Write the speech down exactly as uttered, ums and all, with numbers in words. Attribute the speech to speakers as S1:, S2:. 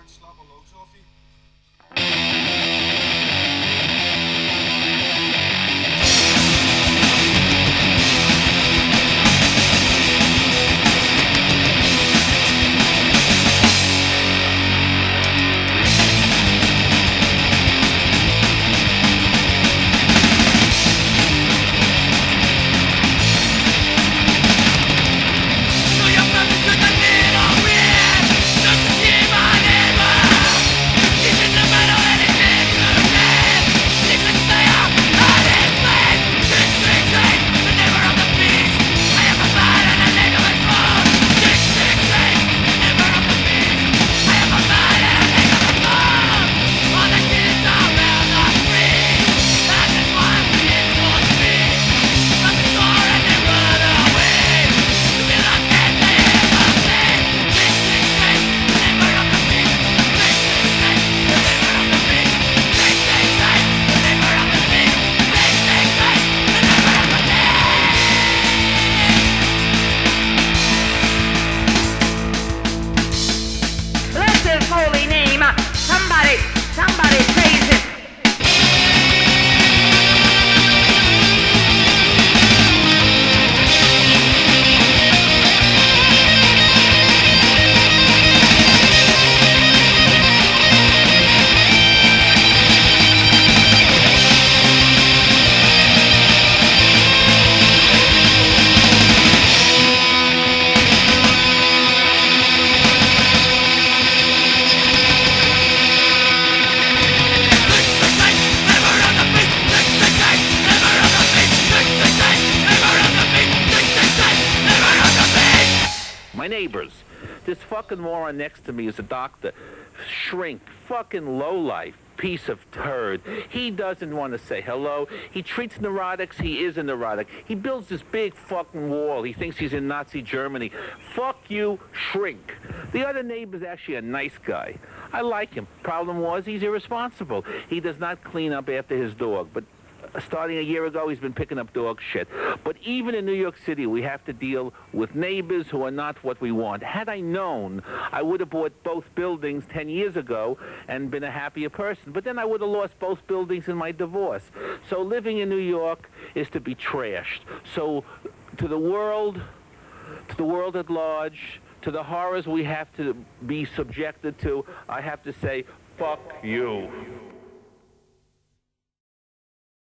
S1: Neighbors. This fucking moron next to me is a doctor. Shrink. Fucking lowlife. Piece of turd. He doesn't want to say hello. He treats neurotics. He is a neurotic. He builds this big fucking wall. He thinks he's in Nazi Germany. Fuck you, shrink. The other neighbor's actually a nice guy. I like him. Problem was, he's irresponsible. He does not clean up after his dog. But starting a year ago, he's been picking up dog shit. But even in New York City, we have to deal with neighbors who are not what we want. Had I known, I would have bought both buildings ten years ago and been a happier person. But then I would have lost both buildings in my divorce. So living in New York is to be trashed. So to the world, to the world at large, to the horrors we have to be subjected to, I have to say, fuck you.